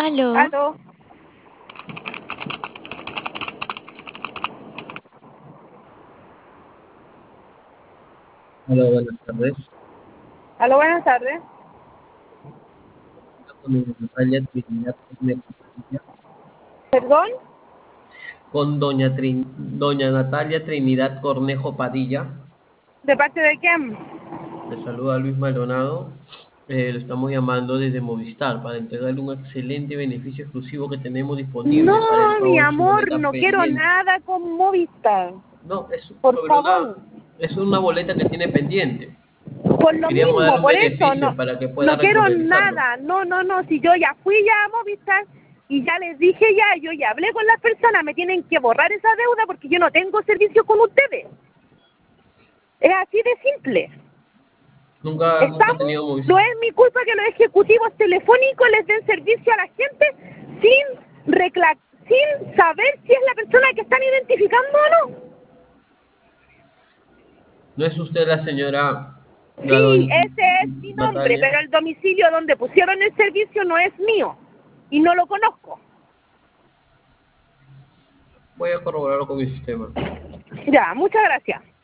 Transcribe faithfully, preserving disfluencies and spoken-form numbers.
Aló. Aló. Hola, buenas tardes. Aló, buenas tardes. Con doña Natalia Trinidad Cornejo Padilla. ¿Perdón? Con doña, Trin- doña Natalia Trinidad Cornejo Padilla. ¿De parte de quién? Le saluda Luis Maldonado. Eh, lo estamos llamando desde Movistar para entregarle un excelente beneficio exclusivo que tenemos disponible para el No, mi pago de su amor, boleta no quiero pendiente. nada con Movistar. No, es Por sobre una, favor. es una boleta que tiene pendiente. Por lo Queríamos darle mismo, un por eso, beneficio no, para que pueda no quiero regularizarlo. nada. No, no, no. Si yo ya fui ya a Movistar y ya les dije ya, yo ya hablé con las personas, me tienen que borrar esa deuda porque yo no tengo servicio con ustedes. Es así de simple. Nunca, nunca ha Estamos, tenido no Movistar. es mi culpa que los ejecutivos telefónicos les den servicio a la gente sin recla sin saber si es la persona que están identificando o no. ¿No es usted la señora la Sí, doña ese es mi nombre, Natalia? pero el domicilio donde pusieron el servicio no es mío y no lo conozco. Voy a corroborarlo con mi sistema. Ya, muchas gracias.